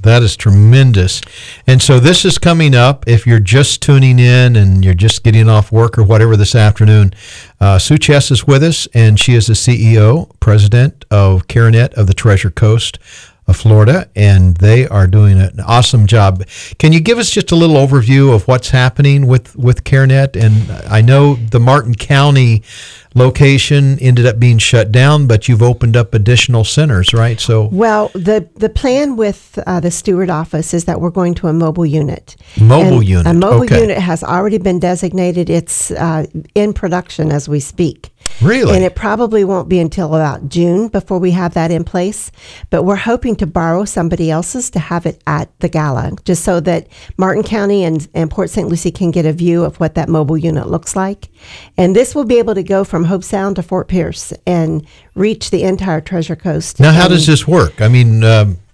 That is tremendous. And so this is coming up. If you're just tuning in and you're just getting off work or whatever this afternoon, Sue Chess is with us, and she is the CEO, president of CareNet of the Treasure Coast of Florida, and they are doing an awesome job. Can you give us just a little overview of what's happening with CareNet? And I know the Martin County location ended up being shut down, but you've opened up additional centers, right? So, well, the plan with the Stewart office is that we're going to a mobile unit. A mobile unit has already been designated. It's in production as we speak. Really? And it probably won't be until about June before we have that in place. But we're hoping to borrow somebody else's to have it at the gala, just so that Martin County and Port St. Lucie can get a view of what that mobile unit looks like. And this will be able to go from Hobe Sound to Fort Pierce and reach the entire Treasure Coast. Now, how does this work? I mean,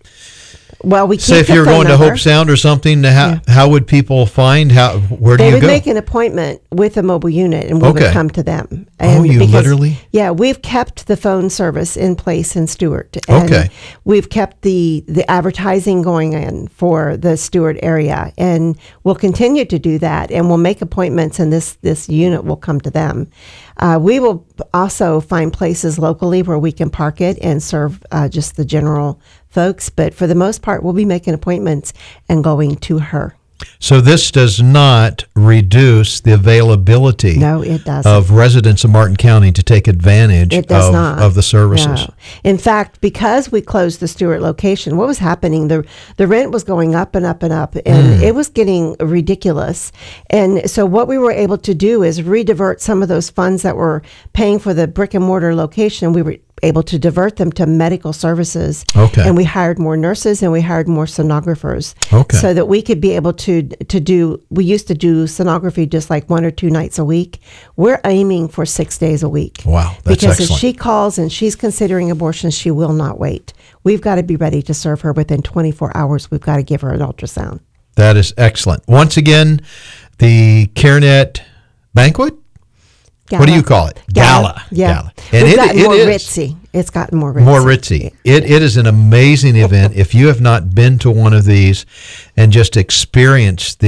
well, we say if you're going to Hobe Sound or something, how would people find? Where do you go? They would make an appointment with a mobile unit, and we would come to them. And literally? Yeah, we've kept the phone service in place in Stewart. And we've kept the advertising going in for the Stewart area, and we'll continue to do that. And we'll make appointments, and this unit will come to them. We will also find places locally where we can park it and serve just the general folks, but for the most part, we'll be making appointments and going to her. So this does not reduce the availability of residents of Martin County to take advantage of the services. No. In fact, because we closed the Stewart location, what was happening, the rent was going up and up and up, and it was getting ridiculous. And so what we were able to do is redivert some of those funds that were paying for the brick and mortar location. We were able to divert them to medical services. And we hired more nurses, and we hired more sonographers so that we could be able to do, we used to do sonography just like 1 or 2 nights a week. We're aiming for 6 days a week. Wow, that's because excellent. if she calls and she's considering abortion, she will not wait. We've got to be ready to serve her within 24 hours. We've got to give her an ultrasound. That is excellent. Once again, the CareNet banquet? Gala. What do you call it? Gala. Yeah. Gala. And We've gotten more ritzy. It's gotten more ritzy. More ritzy. It is an amazing event. If you have not been to one of these and just experienced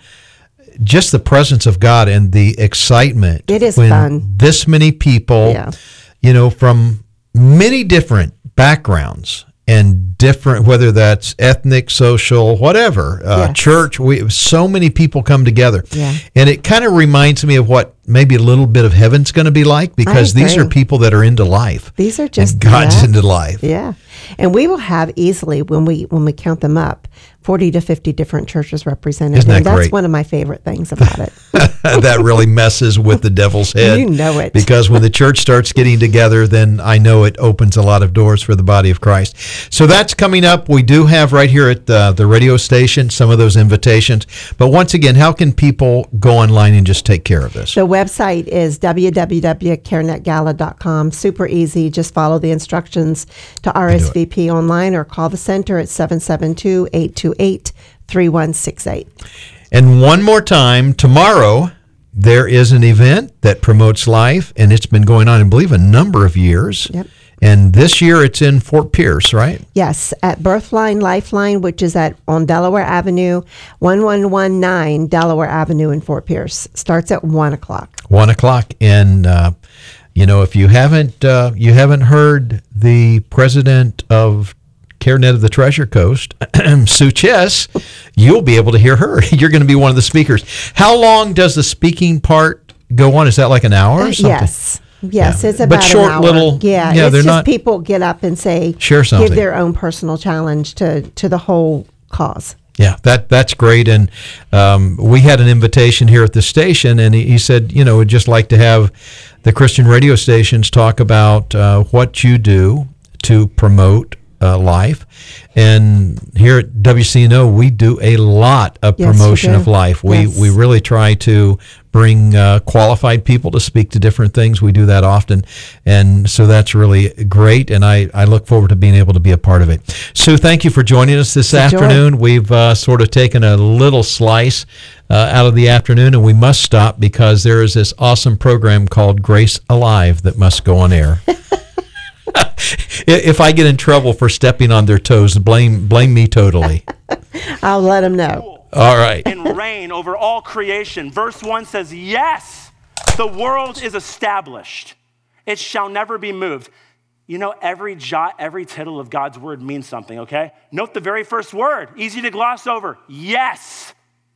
just the presence of God and the excitement. It is when fun. This many people, from many different backgrounds and different, whether that's ethnic, social, whatever, church, so many people come together. And it kind of reminds me of what maybe a little bit of heaven's going to be like, because these are people that are into life. These are just God's into life. Yeah. And we will have easily, when we count them up, 40 to 50 different churches represented. Isn't that That's great? One of my favorite things about it. That really messes with the devil's head. You know it. Because when the church starts getting together, then I know it opens a lot of doors for the body of Christ. So that's coming up. We do have right here at the radio station some of those invitations. But once again, how can people go online and just take care of this? The website is www.carenetgala.com. Super easy. Just follow the instructions to RSVP online, or call the center at 772-828-3168. And one more time, tomorrow there is an event that promotes life, and it's been going on, I believe, a number of years. Yep. And this year it's in Fort Pierce, right? Yes, at Birthline Lifeline, which is on Delaware Avenue, 1119 Delaware Avenue in Fort Pierce. Starts at 1 o'clock. 1 o'clock. And, if you haven't heard the president of CareNet of the Treasure Coast, Sue Chess, you'll be able to hear her. You're going to be one of the speakers. How long does the speaking part go on? Is that like an hour or something? Yes, it's about short, an hour. Little, it's just people get up and share something. Give their own personal challenge to the whole cause. Yeah, that's great. And we had an invitation here at the station, and he said, we'd just like to have the Christian radio stations talk about what you do to promote life. And here at WCNO, we do a lot of promotion of life. We really try to bring qualified people to speak to different things. We do that often. And so that's really great. And I look forward to being able to be a part of it. Sue, thank you for joining us this afternoon. We've sort of taken a little slice out of the afternoon, and we must stop because there is this awesome program called Grace Alive that must go on air. If I get in trouble for stepping on their toes, blame me totally. I'll let them know. All right. And reign over all creation. Verse 1 says, yes, the world is established. It shall never be moved. You know, every jot, every tittle of God's word means something, okay? Note the very first word, easy to gloss over. Yes.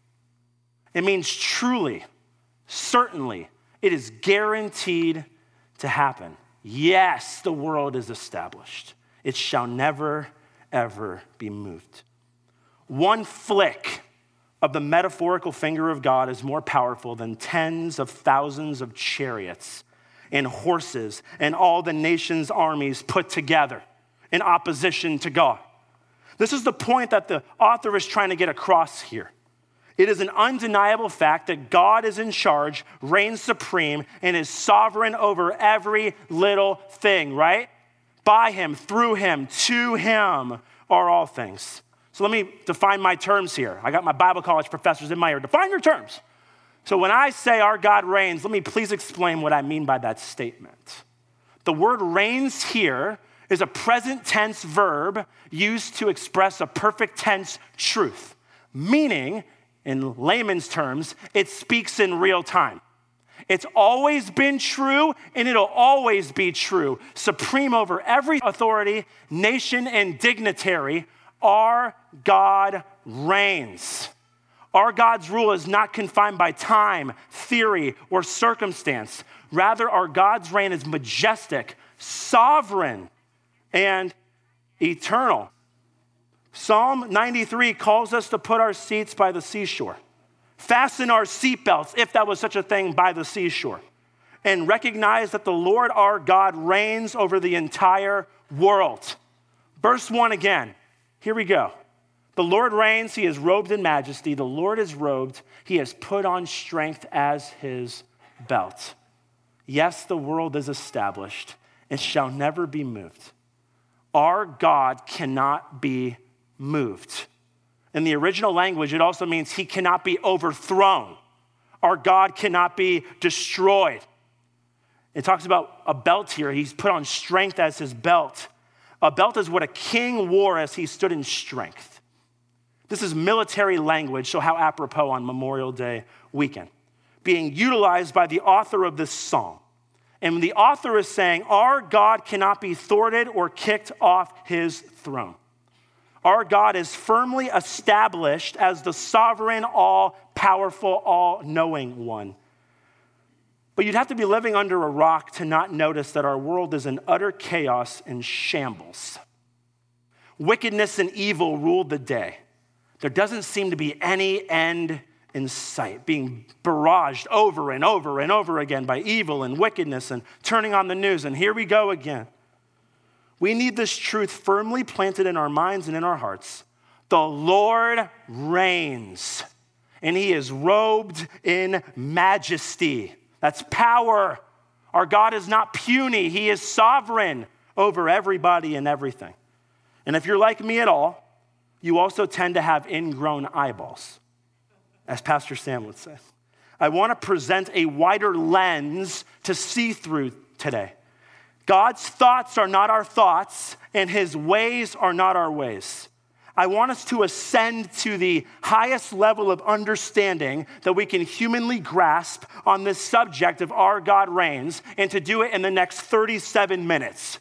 It means truly, certainly. It is guaranteed to happen. Yes, the world is established. It shall never, ever be moved. One flick of the metaphorical finger of God is more powerful than tens of thousands of chariots and horses and all the nation's armies put together in opposition to God. This is the point that the author is trying to get across here. It is an undeniable fact that God is in charge, reigns supreme, and is sovereign over every little thing, right? By him, through him, to him are all things. So let me define my terms here. I got my Bible college professors in my ear. Define your terms. So when I say our God reigns, let me please explain what I mean by that statement. The word reigns here is a present tense verb used to express a perfect tense truth, meaning, in layman's terms, it speaks in real time. It's always been true, and it'll always be true. Supreme over every authority, nation, and dignitary, our God reigns. Our God's rule is not confined by time, theory, or circumstance. Rather, our God's reign is majestic, sovereign, and eternal. Psalm 93 calls us to put our seats by the seashore. Fasten our seatbelts, if that was such a thing, by the seashore. And recognize that the Lord our God reigns over the entire world. Verse 1 again. Here we go. The Lord reigns, he is robed in majesty. The Lord is robed, he has put on strength as his belt. Yes, the world is established, it shall never be moved. Our God cannot be moved. In the original language, it also means he cannot be overthrown. Our God cannot be destroyed. It talks about a belt here. He's put on strength as his belt. A belt is what a king wore as he stood in strength. This is military language, so how apropos on Memorial Day weekend, being utilized by the author of this psalm. And the author is saying, our God cannot be thwarted or kicked off his throne. Our God is firmly established as the sovereign, all-powerful, all-knowing one. But you'd have to be living under a rock to not notice that our world is in utter chaos and shambles. Wickedness and evil ruled the day. There doesn't seem to be any end in sight, being barraged over and over and over again by evil and wickedness and turning on the news. And here we go again. We need this truth firmly planted in our minds and in our hearts. The Lord reigns, and he is robed in majesty. That's power. Our God is not puny. He is sovereign over everybody and everything. And if you're like me at all, you also tend to have ingrown eyeballs, as Pastor Sam would say. I want to present a wider lens to see through today. God's thoughts are not our thoughts, and his ways are not our ways. I want us to ascend to the highest level of understanding that we can humanly grasp on this subject of our God reigns, and to do it in the next 37 minutes.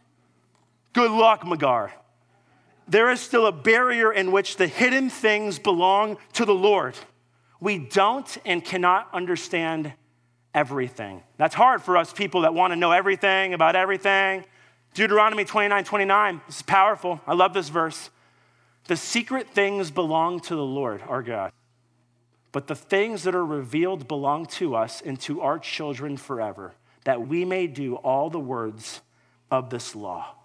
Good luck, Magar. There is still a barrier in which the hidden things belong to the Lord. We don't and cannot understand everything. That's hard for us people that want to know everything about everything. Deuteronomy 29:29, this is powerful. I love this verse. The secret things belong to the Lord, our God. But the things that are revealed belong to us and to our children forever, that we may do all the words of this law.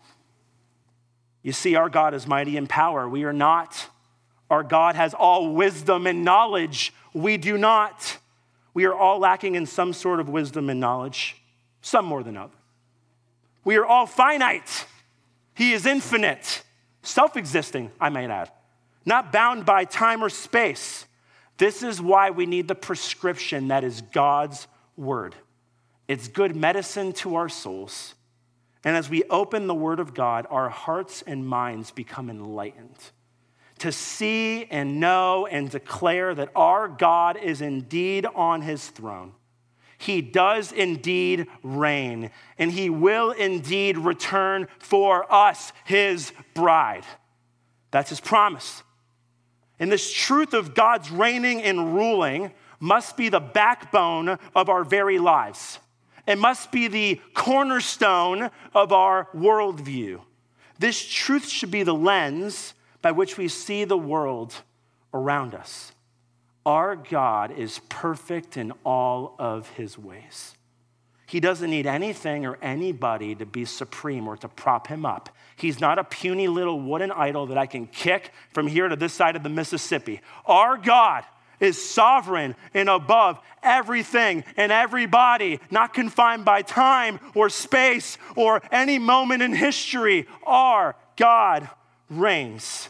You see, our God is mighty in power. We are not. Our God has all wisdom and knowledge. We do not. We are all lacking in some sort of wisdom and knowledge, some more than others. We are all finite. He is infinite, self-existing, I might add, not bound by time or space. This is why we need the prescription that is God's word. It's good medicine to our souls. And as we open the Word of God, our hearts and minds become enlightened to see and know and declare that our God is indeed on his throne. He does indeed reign, and he will indeed return for us, his bride. That's his promise. And this truth of God's reigning and ruling must be the backbone of our very lives. It must be the cornerstone of our worldview. This truth should be the lens by which we see the world around us. Our God is perfect in all of his ways. He doesn't need anything or anybody to be supreme or to prop him up. He's not a puny little wooden idol that I can kick from here to this side of the Mississippi. Our God is sovereign and above everything and everybody, not confined by time or space or any moment in history. Our God reigns.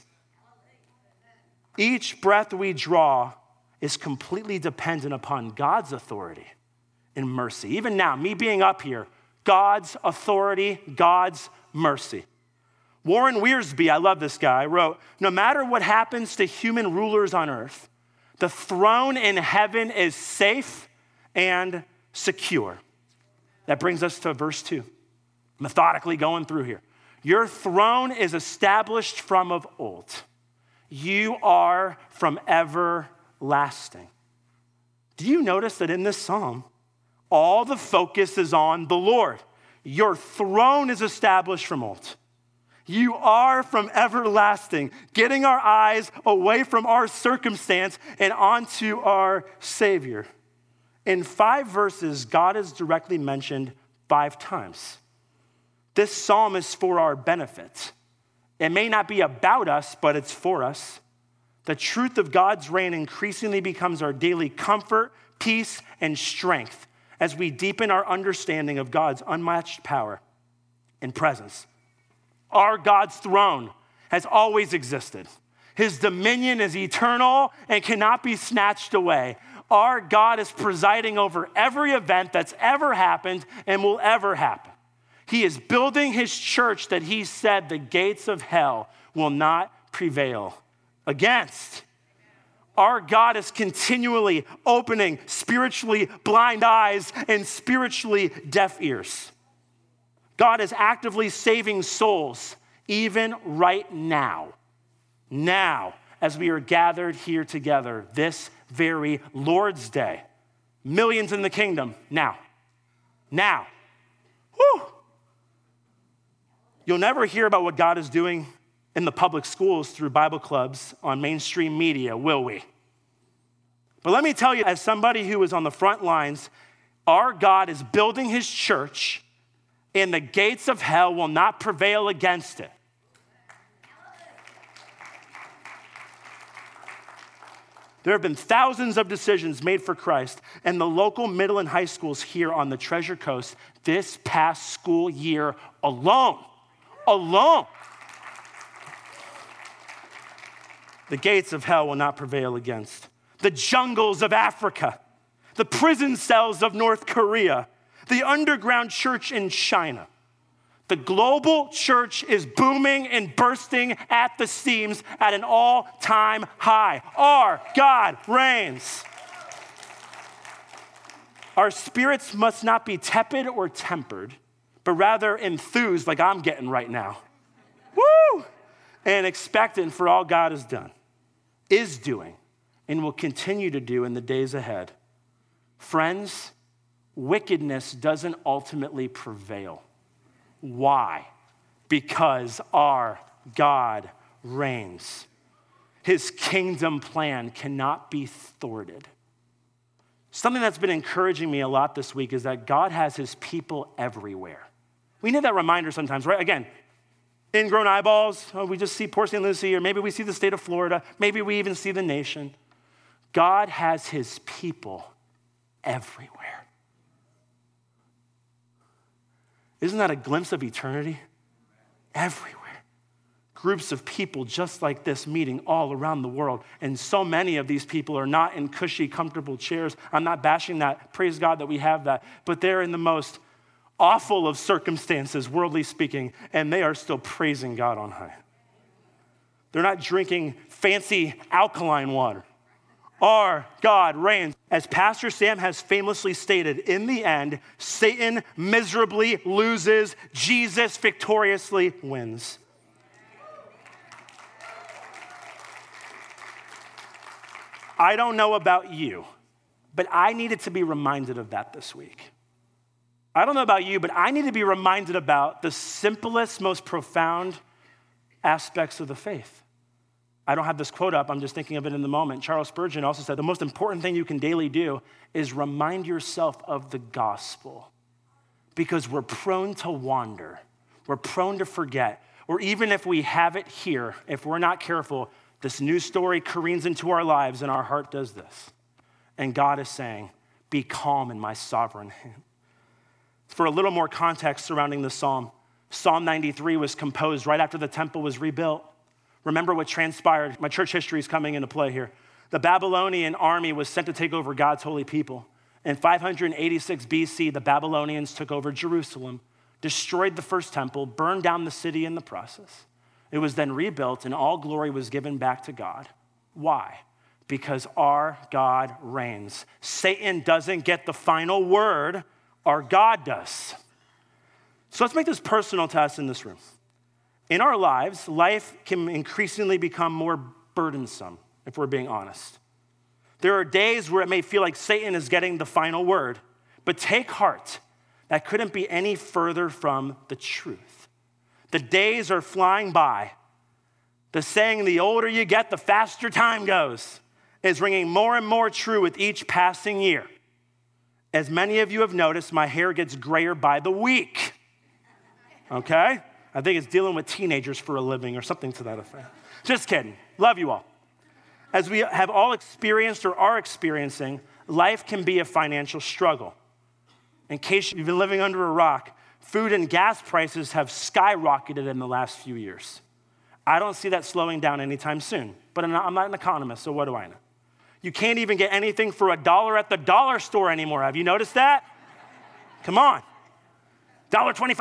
Each breath we draw is completely dependent upon God's authority and mercy. Even now, me being up here, God's authority, God's mercy. Warren Wiersbe, I love this guy, wrote, "No matter what happens to human rulers on earth, the throne in heaven is safe and secure." That brings us to verse 2. Methodically going through here. Your throne is established from of old. You are from everlasting. Do you notice that in this psalm, all the focus is on the Lord? Your throne is established from old. You are from everlasting, getting our eyes away from our circumstance and onto our Savior. In 5 verses, God is directly mentioned 5 times. This psalm is for our benefit. It may not be about us, but it's for us. The truth of God's reign increasingly becomes our daily comfort, peace, and strength as we deepen our understanding of God's unmatched power and presence. Our God's throne has always existed. His dominion is eternal and cannot be snatched away. Our God is presiding over every event that's ever happened and will ever happen. He is building his church that he said the gates of hell will not prevail against. Our God is continually opening spiritually blind eyes and spiritually deaf ears. God is actively saving souls, even right now. Now, as we are gathered here together, this very Lord's Day. Millions in the kingdom, now. Now. Whew. You'll never hear about what God is doing in the public schools through Bible clubs on mainstream media, will we? But let me tell you, as somebody who is on the front lines, our God is building his church, and the gates of hell will not prevail against it. There have been thousands of decisions made for Christ in the local middle and high schools here on the Treasure Coast this past school year alone. The gates of hell will not prevail against. The jungles of Africa, the prison cells of North Korea, the underground church in China. The global church is booming and bursting at the seams at an all-time high. Our God reigns. Our spirits must not be tepid or tempered, but rather enthused like I'm getting right now. Woo! And expectant for all God has done, is doing, and will continue to do in the days ahead. Friends, wickedness doesn't ultimately prevail. Why? Because our God reigns. His kingdom plan cannot be thwarted. Something that's been encouraging me a lot this week is that God has his people everywhere. We need that reminder sometimes, right? Again, ingrown eyeballs, we just see Port St. Lucie, or maybe we see the state of Florida, maybe we even see the nation. God has his people everywhere. Isn't that a glimpse of eternity? Everywhere. Groups of people just like this meeting all around the world. And so many of these people are not in cushy, comfortable chairs. I'm not bashing that. Praise God that we have that. But they're in the most awful of circumstances, worldly speaking, and they are still praising God on high. They're not drinking fancy alkaline water. Our God reigns. As Pastor Sam has famously stated, in the end, Satan miserably loses, Jesus victoriously wins. I don't know about you, but I needed to be reminded of that this week. I don't know about you, but I need to be reminded about the simplest, most profound aspects of the faith. I don't have this quote up, I'm just thinking of it in the moment. Charles Spurgeon also said, the most important thing you can daily do is remind yourself of the gospel, because we're prone to wander. We're prone to forget. Or even if we have it here, if we're not careful, this news story careens into our lives and our heart does this. And God is saying, be calm in my sovereign hand. For a little more context surrounding the psalm, Psalm 93 was composed right after the temple was rebuilt. Remember what transpired. My church history is coming into play here. The Babylonian army was sent to take over God's holy people. In 586 BC, the Babylonians took over Jerusalem, destroyed the first temple, burned down the city in the process. It was then rebuilt, and all glory was given back to God. Why? Because our God reigns. Satan doesn't get the final word, our God does. So let's make this personal to us in this room. In our lives, life can increasingly become more burdensome, if we're being honest. There are days where it may feel like Satan is getting the final word, but take heart, that couldn't be any further from the truth. The days are flying by. The saying, the older you get, the faster time goes, is ringing more and more true with each passing year. As many of you have noticed, my hair gets grayer by the week. Okay? I think it's dealing with teenagers for a living or something to that effect. Just kidding. Love you all. As we have all experienced or are experiencing, life can be a financial struggle. In case you've been living under a rock, food and gas prices have skyrocketed in the last few years. I don't see that slowing down anytime soon, but I'm not an economist, so what do I know? You can't even get anything for $1 at the dollar store anymore. Have you noticed that? Come on. $1.25,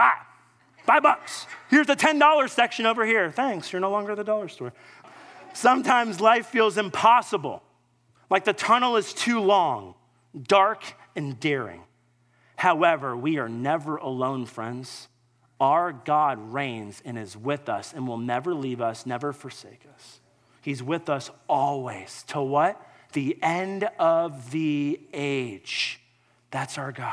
$5. Here's the $10 section over here. Thanks, you're no longer at the dollar store. Sometimes life feels impossible, like the tunnel is too long, dark and daring. However, we are never alone, friends. Our God reigns and is with us and will never leave us, never forsake us. He's with us always. To what? The end of the age. That's our God.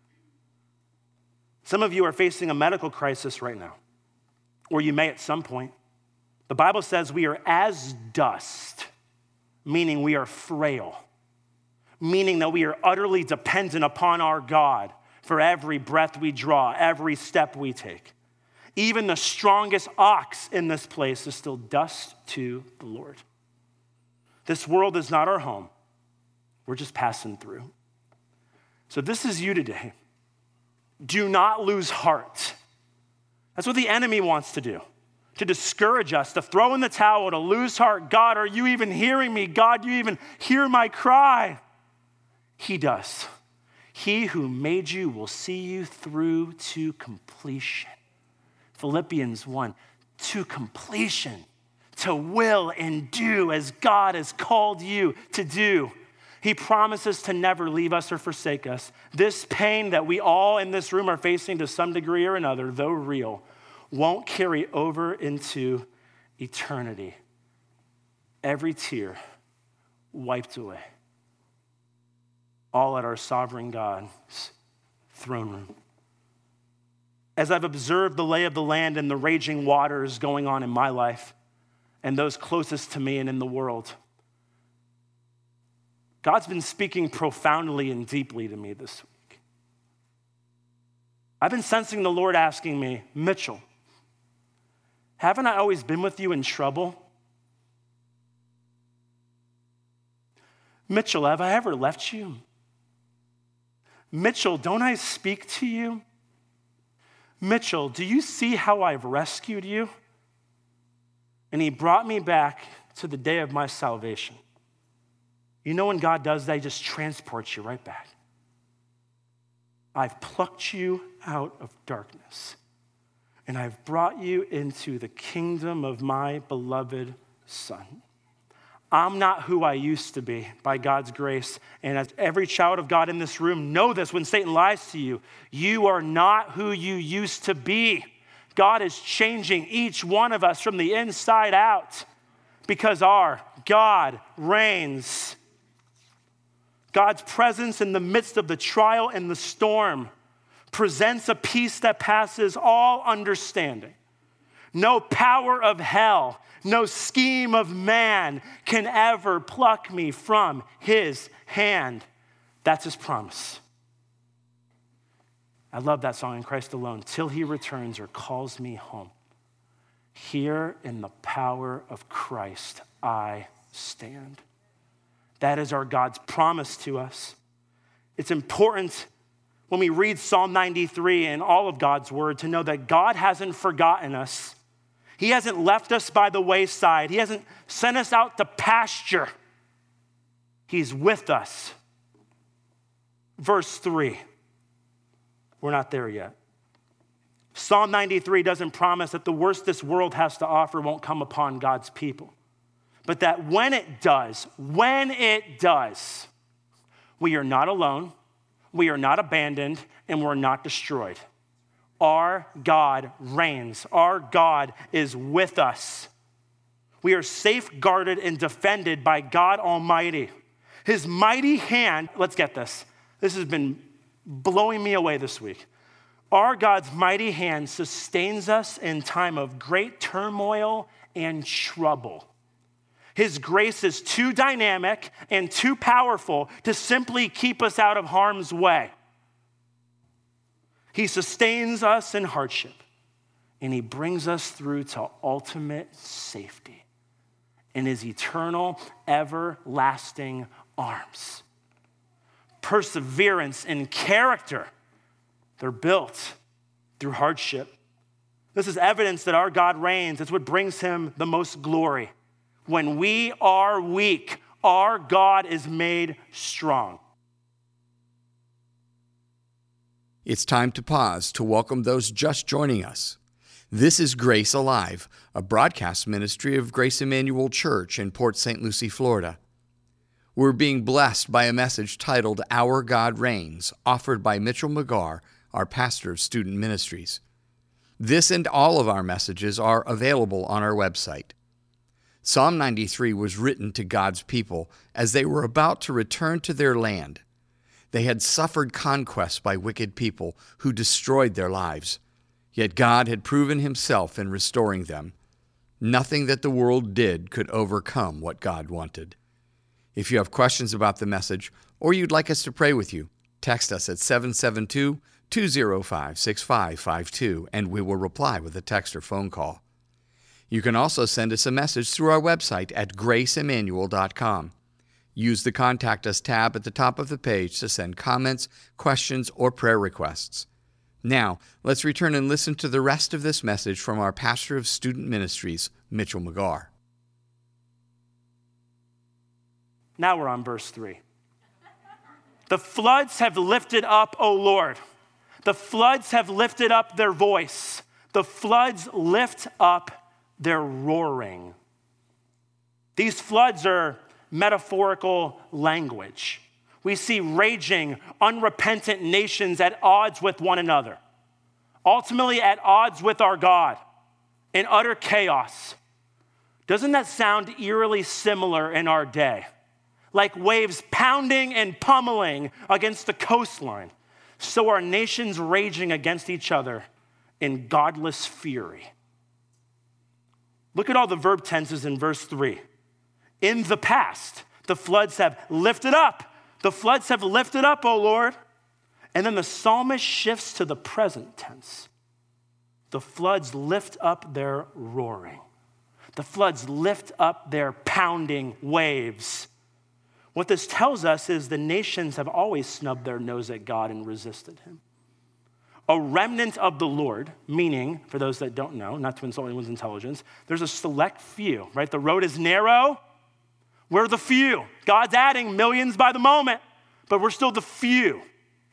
Some of you are facing a medical crisis right now, or you may at some point. The Bible says we are as dust, meaning we are frail, meaning that we are utterly dependent upon our God for every breath we draw, every step we take. Even the strongest ox in this place is still dust to the Lord. This world is not our home. We're just passing through. So this is you today. Do not lose heart. That's what the enemy wants to do, to discourage us, to throw in the towel, to lose heart. God, are you even hearing me? God, do you even hear my cry? He does. He who made you will see you through to completion. Philippians 1, to completion, to will and do as God has called you to do. He promises to never leave us or forsake us. This pain that we all in this room are facing to some degree or another, though real, won't carry over into eternity. Every tear wiped away. All at our sovereign God's throne room. As I've observed the lay of the land and the raging waters going on in my life and those closest to me and in the world, God's been speaking profoundly and deeply to me this week. I've been sensing the Lord asking me, Mitchell, haven't I always been with you in trouble? Mitchell, have I ever left you? Mitchell, don't I speak to you? Mitchell, do you see how I've rescued you? And he brought me back to the day of my salvation. You know when God does that, he just transports you right back. I've plucked you out of darkness, and I've brought you into the kingdom of my beloved Son. I'm not who I used to be by God's grace. And as every child of God in this room, know this when Satan lies to you. You are not who you used to be. God is changing each one of us from the inside out because our God reigns. God's presence in the midst of the trial and the storm presents a peace that passes all understanding. No power of hell, no scheme of man can ever pluck me from his hand. That's his promise. I love that song, In Christ Alone, till he returns or calls me home. Here in the power of Christ I stand. That is our God's promise to us. It's important when we read Psalm 93 and all of God's word to know that God hasn't forgotten us. He hasn't left us by the wayside. He hasn't sent us out to pasture. He's with us. Verse 3. We're not there yet. Psalm 93 doesn't promise that the worst this world has to offer won't come upon God's people. But that when it does, we are not alone, we are not abandoned, and we're not destroyed. Our God reigns. Our God is with us. We are safeguarded and defended by God Almighty. His mighty hand, let's get this. This has been blowing me away this week. Our God's mighty hand sustains us in time of great turmoil and trouble. His grace is too dynamic and too powerful to simply keep us out of harm's way. He sustains us in hardship, and he brings us through to ultimate safety in his eternal, everlasting arms. Perseverance and character, they're built through hardship. This is evidence that our God reigns. It's what brings him the most glory. When we are weak, our God is made strong. It's time to pause to welcome those just joining us. This is Grace Alive, a broadcast ministry of Grace Emmanuel Church in Port St. Lucie, Florida. We're being blessed by a message titled Our God Reigns, offered by Mitchell McGarr, our pastor of student ministries. This and all of our messages are available on our website. Psalm 93 was written to God's people as they were about to return to their land. They had suffered conquest by wicked people who destroyed their lives. Yet God had proven himself in restoring them. Nothing that the world did could overcome what God wanted. If you have questions about the message or you'd like us to pray with you, text us at 772-205-6552 and we will reply with a text or phone call. You can also send us a message through our website at graceemmanuel.com. Use the Contact Us tab at the top of the page to send comments, questions, or prayer requests. Now, let's return and listen to the rest of this message from our pastor of student ministries, Mitchell McGarr. Now we're on verse 3. The floods have lifted up, O Lord. The floods have lifted up their voice. The floods lift up their roaring. These floods are metaphorical language. We see raging, unrepentant nations at odds with one another, ultimately at odds with our God, in utter chaos. Doesn't that sound eerily similar in our day? Like waves pounding and pummeling against the coastline, so are nations raging against each other in godless fury. Look at all the verb tenses in verse 3. In the past, the floods have lifted up. The floods have lifted up, O Lord. And then the psalmist shifts to the present tense. The floods lift up their roaring. The floods lift up their pounding waves. What this tells us is the nations have always snubbed their nose at God and resisted him. A remnant of the Lord, meaning, for those that don't know, not to insult anyone's intelligence, there's a select few, right? The road is narrow. We're the few. God's adding millions by the moment, but we're still the few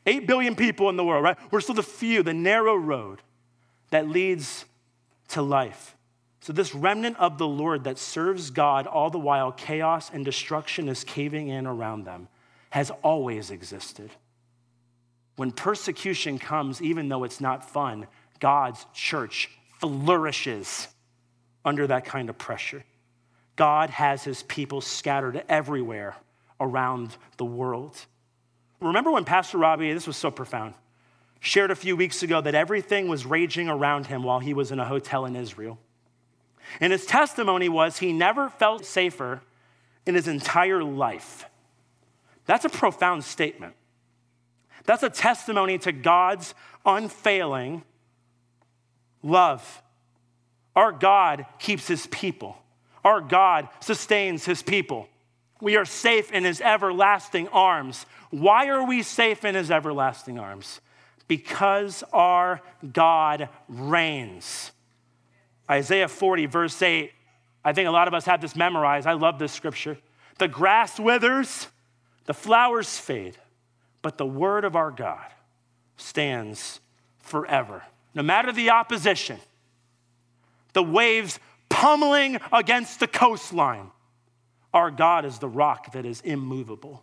8 billion people in the world, right? We're still the few, the narrow road that leads to life. So this remnant of the Lord that serves God all the while chaos and destruction is caving in around them has always existed. When persecution comes, even though it's not fun, God's church flourishes under that kind of pressure. God has his people scattered everywhere around the world. Remember when Pastor Robbie, this was so profound, shared a few weeks ago that everything was raging around him while he was in a hotel in Israel. And his testimony was he never felt safer in his entire life. That's a profound statement. That's a testimony to God's unfailing love. Our God keeps his people. Our God sustains his people. We are safe in his everlasting arms. Why are we safe in his everlasting arms? Because our God reigns. Isaiah 40, verse 8. I think a lot of us have this memorized. I love this scripture. The grass withers, the flowers fade, but the word of our God stands forever. No matter the opposition, the waves pummeling against the coastline, our God is the rock that is immovable.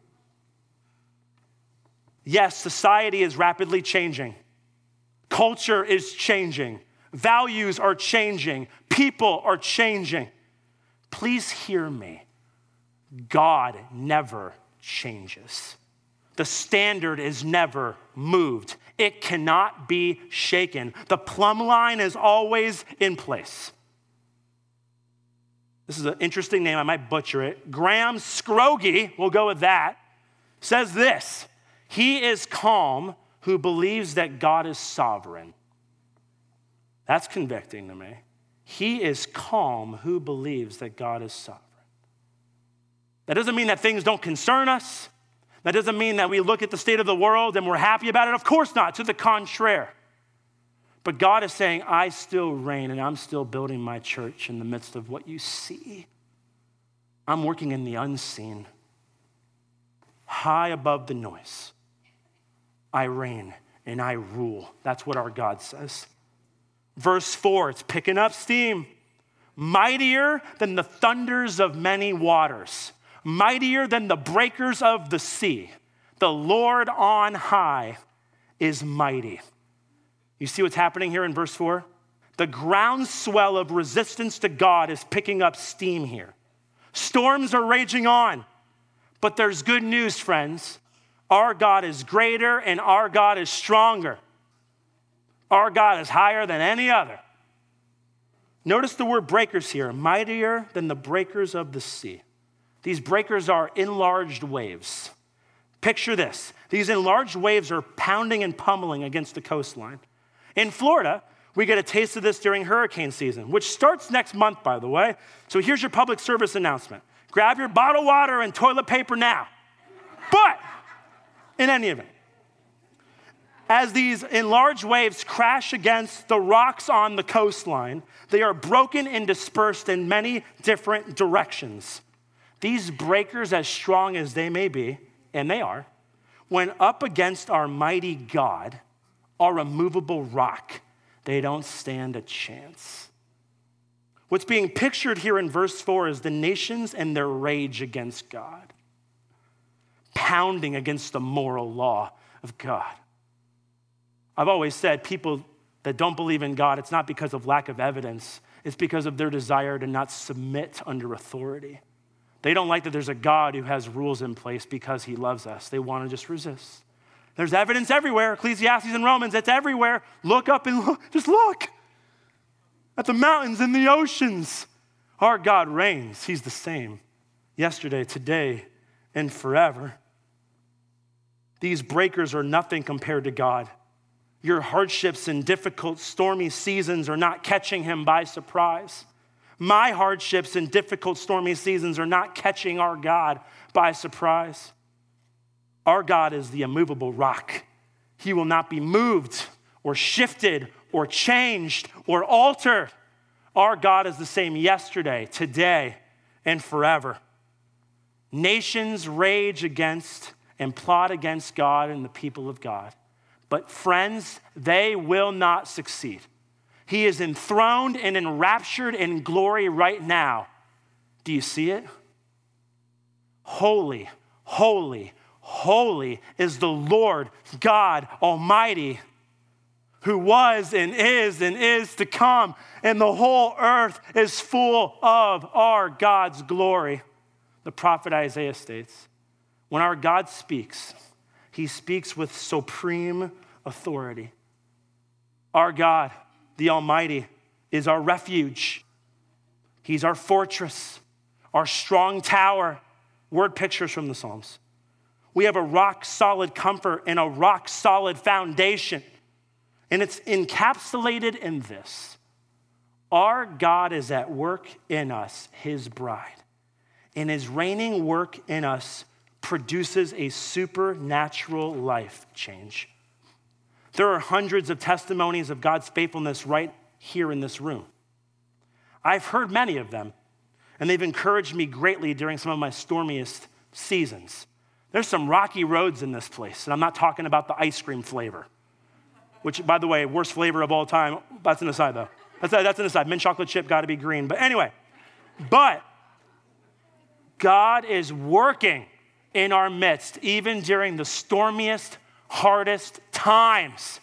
Yes, society is rapidly changing. Culture is changing. Values are changing. People are changing. Please hear me. God never changes. The standard is never moved. It cannot be shaken. The plumb line is always in place. This is an interesting name. I might butcher it. Graham Scroggie, we'll go with that, says this: he is calm who believes that God is sovereign. That's convicting to me. He is calm who believes that God is sovereign. That doesn't mean that things don't concern us. That doesn't mean that we look at the state of the world and we're happy about it. Of course not, to the contrary. But God is saying, I still reign and I'm still building my church in the midst of what you see. I'm working in the unseen, high above the noise. I reign and I rule. That's what our God says. Verse 4, it's picking up steam. Mightier than the thunders of many waters, mightier than the breakers of the sea. The Lord on high is mighty. You see what's happening here in verse 4? The groundswell of resistance to God is picking up steam here. Storms are raging on, but there's good news, friends. Our God is greater and our God is stronger. Our God is higher than any other. Notice the word breakers here, mightier than the breakers of the sea. These breakers are enlarged waves. Picture this. These enlarged waves are pounding and pummeling against the coastline. In Florida, we get a taste of this during hurricane season, which starts next month, by the way. So here's your public service announcement. Grab your bottled water and toilet paper now. But in any event, as these enlarged waves crash against the rocks on the coastline, they are broken and dispersed in many different directions. These breakers, as strong as they may be, and they are, when up against our mighty God, our immovable rock, they don't stand a chance. What's being pictured here in verse 4 is the nations and their rage against God, pounding against the moral law of God. I've always said people that don't believe in God, it's not because of lack of evidence. It's because of their desire to not submit under authority. They don't like that there's a God who has rules in place because he loves us. They want to just resist. There's evidence everywhere. Ecclesiastes and Romans, it's everywhere. Look up and look. Just look at the mountains and the oceans. Our God reigns. He's the same yesterday, today, and forever. These breakers are nothing compared to God. Your hardships and difficult, stormy seasons are not catching him by surprise. My hardships and difficult, stormy seasons are not catching our God by surprise. Our God is the immovable rock. He will not be moved or shifted or changed or altered. Our God is the same yesterday, today, and forever. Nations rage against and plot against God and the people of God. But friends, they will not succeed. He is enthroned and enraptured in glory right now. Do you see it? Holy, holy, holy is the Lord God Almighty, who was and is to come, and the whole earth is full of our God's glory. The prophet Isaiah states, when our God speaks, he speaks with supreme authority. Our God, the Almighty, is our refuge. He's our fortress, our strong tower. Word pictures from the Psalms. We have a rock-solid comfort and a rock-solid foundation. And it's encapsulated in this. Our God is at work in us, his bride. And his reigning work in us produces a supernatural life change. There are hundreds of testimonies of God's faithfulness right here in this room. I've heard many of them, and they've encouraged me greatly during some of my stormiest seasons. There's some rocky roads in this place, and I'm not talking about the ice cream flavor, which, by the way, worst flavor of all time. That's an aside, though. That's an aside. Mint chocolate chip, got to be green. But anyway, God is working in our midst, even during the stormiest, hardest times.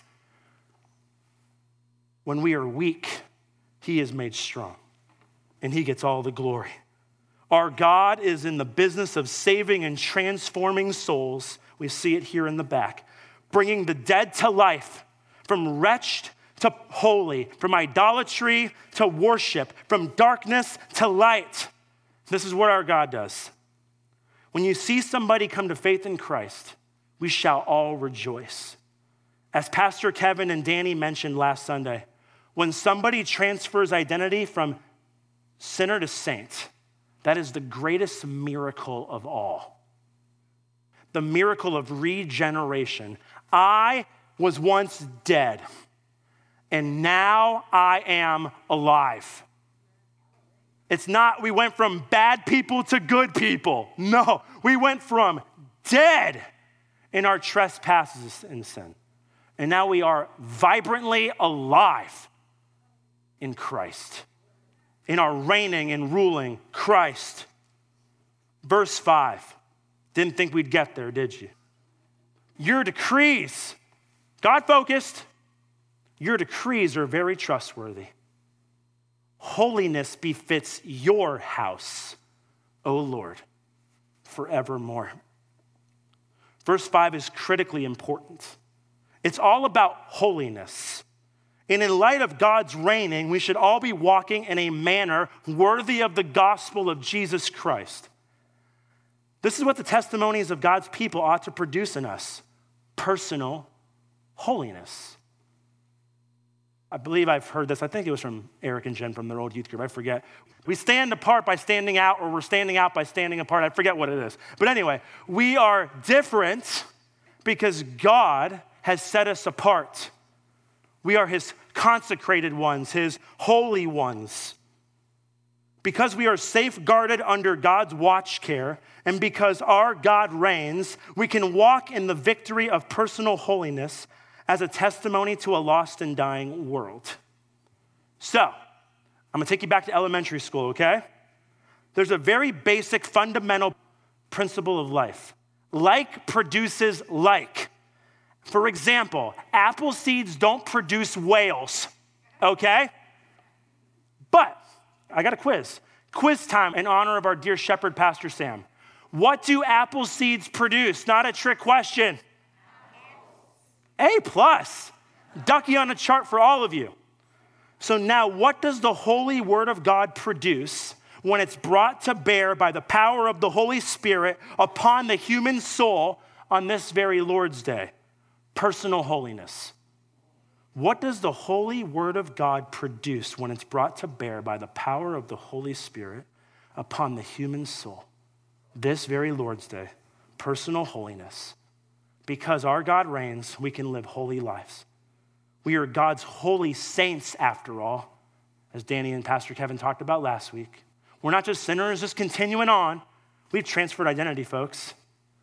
When we are weak, he is made strong, and he gets all the glory. Our God is in the business of saving and transforming souls. We see it here in the back, bringing the dead to life, from wretched to holy, from idolatry to worship, from darkness to light. This is what our God does. When you see somebody come to faith in Christ, we shall all rejoice. As Pastor Kevin and Danny mentioned last Sunday, when somebody transfers identity from sinner to saint, that is the greatest miracle of all. The miracle of regeneration. I was once dead, and now I am alive. It's not we went from bad people to good people. No, we went from dead in our trespasses and sin. And now we are vibrantly alive in Christ, in our reigning and ruling Christ. Verse 5. Didn't think we'd get there, did you? Your decrees, God-focused, your decrees are very trustworthy. Holiness befits your house, O Lord, forevermore. Verse 5 is critically important. It's all about holiness. And in light of God's reigning, we should all be walking in a manner worthy of the gospel of Jesus Christ. This is what the testimonies of God's people ought to produce in us: personal holiness. I believe I've heard this. I think it was from Eric and Jen from their old youth group. I forget. We stand apart by standing out, or we're standing out by standing apart. I forget what it is. But anyway, we are different because God has set us apart. We are his consecrated ones, his holy ones. Because we are safeguarded under God's watch care, and because our God reigns, we can walk in the victory of personal holiness as a testimony to a lost and dying world. So, I'm gonna take you back to elementary school, okay? There's a very basic fundamental principle of life. Like produces like. For example, apple seeds don't produce whales, okay? But I got a quiz. Quiz time in honor of our dear shepherd, Pastor Sam. What do apple seeds produce? Not a trick question. A+. Ducky on a chart for all of you. So now, what does the holy word of God produce when it's brought to bear by the power of the Holy Spirit upon the human soul on this very Lord's Day? Personal holiness. What does the holy word of God produce when it's brought to bear by the power of the Holy Spirit upon the human soul? This very Lord's Day, personal holiness. Because our God reigns, we can live holy lives. We are God's holy saints, after all, as Danny and Pastor Kevin talked about last week. We're not just sinners just continuing on. We've transferred identity, folks.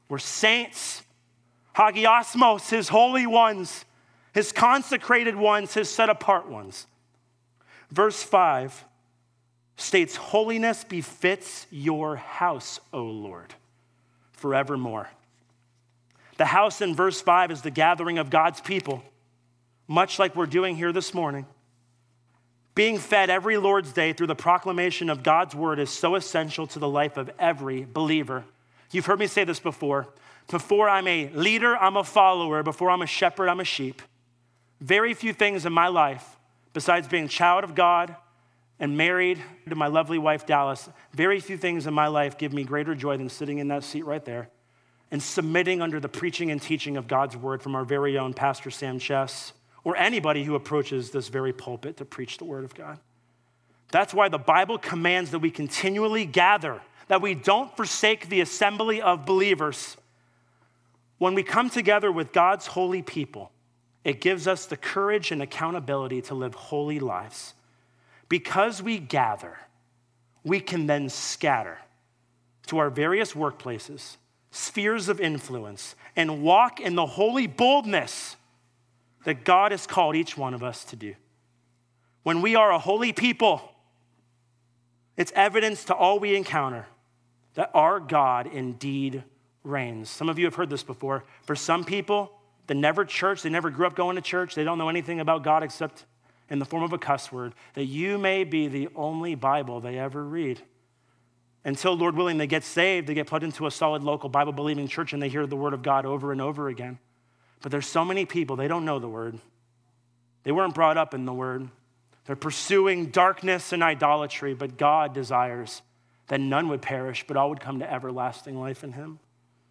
We're saints, hagiosmos, his holy ones, his consecrated ones, his set apart ones. Verse 5 states, holiness befits your house, O Lord, forevermore. The house in verse 5 is the gathering of God's people, much like we're doing here this morning. Being fed every Lord's Day through the proclamation of God's word is so essential to the life of every believer. You've heard me say this before. Before I'm a leader, I'm a follower. Before I'm a shepherd, I'm a sheep. Very few things in my life, besides being a child of God and married to my lovely wife, Dallas, very few things in my life give me greater joy than sitting in that seat right there and submitting under the preaching and teaching of God's word from our very own Pastor Sam Chess, or anybody who approaches this very pulpit to preach the word of God. That's why the Bible commands that we continually gather, that we don't forsake the assembly of believers. When we come together with God's holy people, it gives us the courage and accountability to live holy lives. Because we gather, we can then scatter to our various workplaces, spheres of influence, and walk in the holy boldness that God has called each one of us to do. When we are a holy people, it's evidence to all we encounter that our God indeed reigns. Some of you have heard this before. For some people, they never grew up going to church, they don't know anything about God except in the form of a cuss word, that you may be the only Bible they ever read. Until, Lord willing, they get saved, they get put into a solid local Bible-believing church and they hear the word of God over and over again. But there's so many people, they don't know the word. They weren't brought up in the word. They're pursuing darkness and idolatry, but God desires that none would perish, but all would come to everlasting life in him.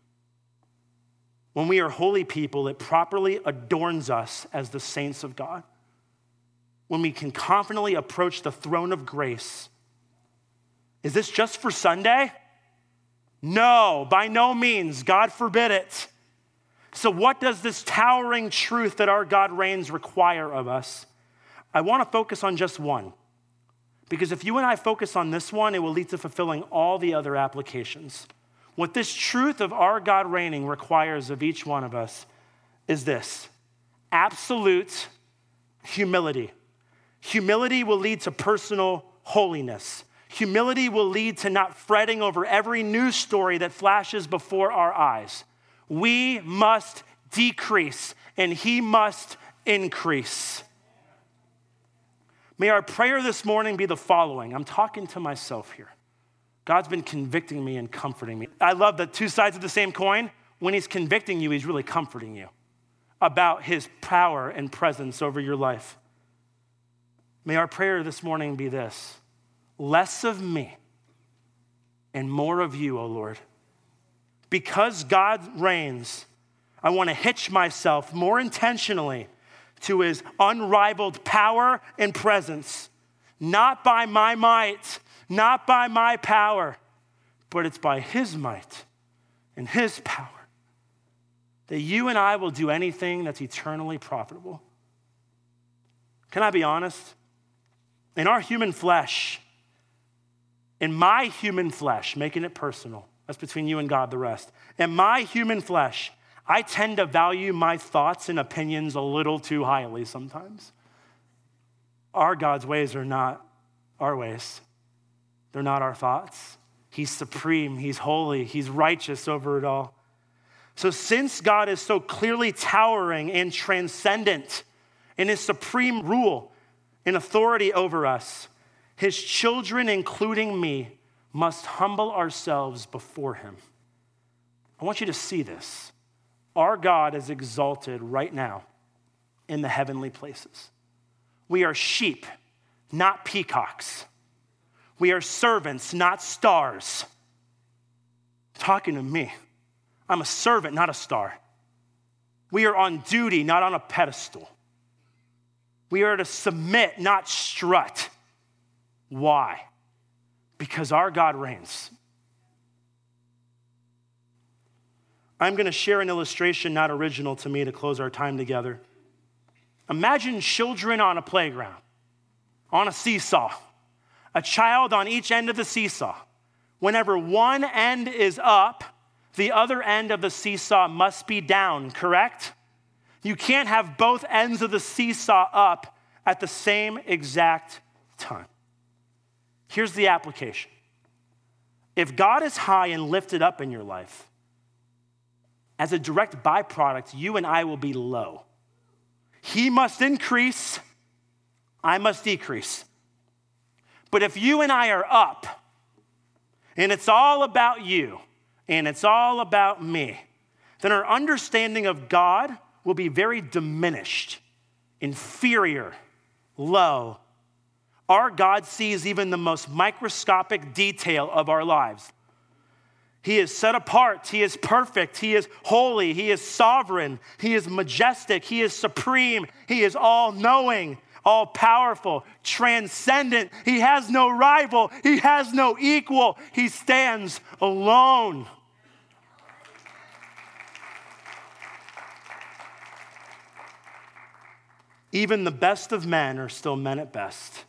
When we are holy people, it properly adorns us as the saints of God. When we can confidently approach the throne of grace. Is this just for Sunday? No, by no means. God forbid it. So what does this towering truth that our God reigns require of us? I want to focus on just one. Because if you and I focus on this one, it will lead to fulfilling all the other applications. What this truth of our God reigning requires of each one of us is this: absolute humility. Humility will lead to personal holiness. Humility will lead to not fretting over every news story that flashes before our eyes. We must decrease and he must increase. May our prayer this morning be the following. I'm talking to myself here. God's been convicting me and comforting me. I love the two sides of the same coin. When he's convicting you, he's really comforting you about his power and presence over your life. May our prayer this morning be this: less of me and more of you, O Lord. Because God reigns, I want to hitch myself more intentionally to his unrivaled power and presence, not by my might, not by my power, but it's by his might and his power that you and I will do anything that's eternally profitable. Can I be honest? In our human flesh, in my human flesh, making it personal, that's between you and God, the rest. In my human flesh, I tend to value my thoughts and opinions a little too highly sometimes. Our God's ways are not our ways. They're not our thoughts. He's supreme, he's holy, he's righteous over it all. So since God is so clearly towering and transcendent in his supreme rule and authority over us, his children, including me, must humble ourselves before him. I want you to see this. Our God is exalted right now in the heavenly places. We are sheep, not peacocks. We are servants, not stars. Talking to me. I'm a servant, not a star. We are on duty, not on a pedestal. We are to submit, not strut. Why? Because our God reigns. I'm going to share an illustration not original to me to close our time together. Imagine children on a playground, on a seesaw, a child on each end of the seesaw. Whenever one end is up, the other end of the seesaw must be down, correct? You can't have both ends of the seesaw up at the same exact time. Here's the application. If God is high and lifted up in your life, as a direct byproduct, you and I will be low. He must increase, I must decrease. But if you and I are up, and it's all about you, and it's all about me, then our understanding of God will be very diminished, inferior, low. Our God sees even the most microscopic detail of our lives. He is set apart. He is perfect. He is holy. He is sovereign. He is majestic. He is supreme. He is all-knowing, all-powerful, transcendent. He has no rival. He has no equal. He stands alone. Even the best of men are still men at best.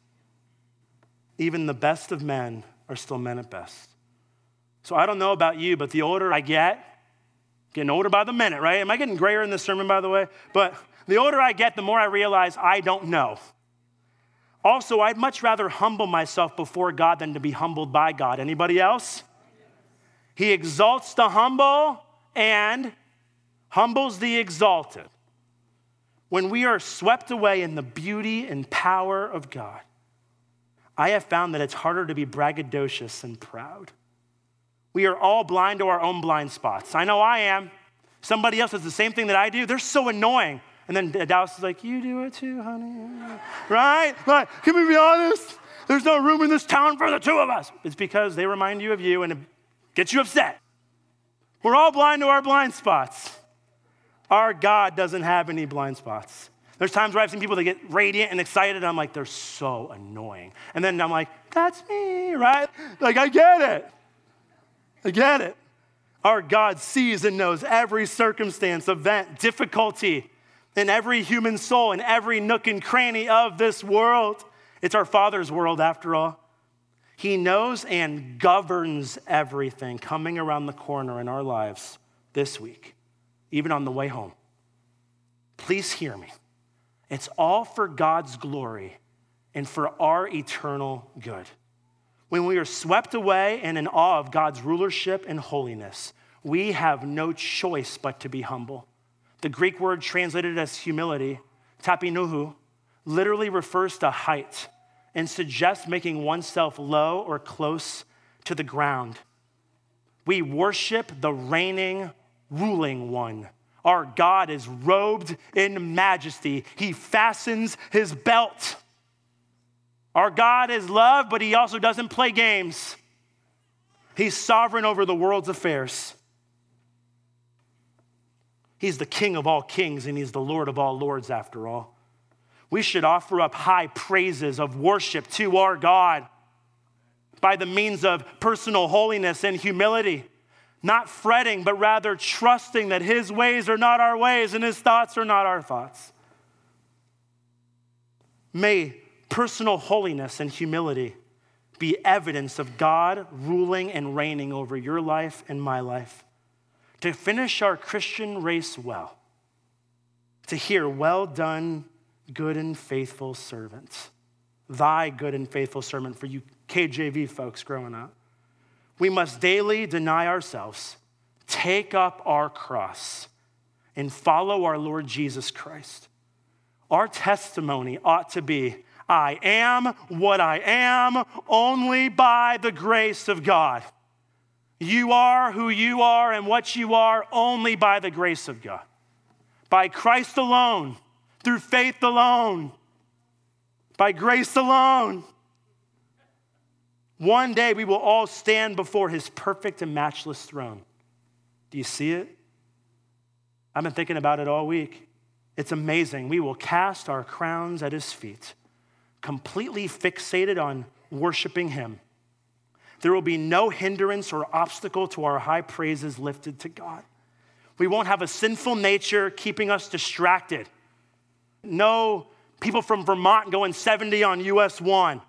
Even the best of men are still men at best. So I don't know about you, but the older I get, getting older by the minute, right? Am I getting grayer in this sermon, by the way? But the older I get, the more I realize I don't know. Also, I'd much rather humble myself before God than to be humbled by God. Anybody else? He exalts the humble and humbles the exalted. When we are swept away in the beauty and power of God, I have found that it's harder to be braggadocious and proud. We are all blind to our own blind spots. I know I am. Somebody else does the same thing that I do. They're so annoying. And then Dallas is like, you do it too, honey. Right? Like, can we be honest? There's no room in this town for the two of us. It's because they remind you of you and it gets you upset. We're all blind to our blind spots. Our God doesn't have any blind spots. There's times where I've seen people that get radiant and excited, and I'm like, they're so annoying. And then I'm like, that's me, right? Like, I get it. I get it. Our God sees and knows every circumstance, event, difficulty in every human soul, in every nook and cranny of this world. It's our Father's world, after all. He knows and governs everything coming around the corner in our lives this week, even on the way home. Please hear me. It's all for God's glory and for our eternal good. When we are swept away and in awe of God's rulership and holiness, we have no choice but to be humble. The Greek word translated as humility, tapinuhu, literally refers to height and suggests making oneself low or close to the ground. We worship the reigning, ruling one. Our God is robed in majesty. He fastens his belt. Our God is love, but he also doesn't play games. He's sovereign over the world's affairs. He's the King of all kings, and he's the Lord of all lords, after all. We should offer up high praises of worship to our God by the means of personal holiness and humility. Not fretting, but rather trusting that his ways are not our ways and his thoughts are not our thoughts. May personal holiness and humility be evidence of God ruling and reigning over your life and my life. To finish our Christian race well, to hear, well done, good and faithful servant. Thy good and faithful servant, for you KJV folks growing up. We must daily deny ourselves, take up our cross, and follow our Lord Jesus Christ. Our testimony ought to be, I am what I am only by the grace of God. You are who you are and what you are only by the grace of God. By Christ alone, through faith alone, by grace alone. One day we will all stand before his perfect and matchless throne. Do you see it? I've been thinking about it all week. It's amazing. We will cast our crowns at his feet, completely fixated on worshiping him. There will be no hindrance or obstacle to our high praises lifted to God. We won't have a sinful nature keeping us distracted. No people from Vermont going 70 on US 1.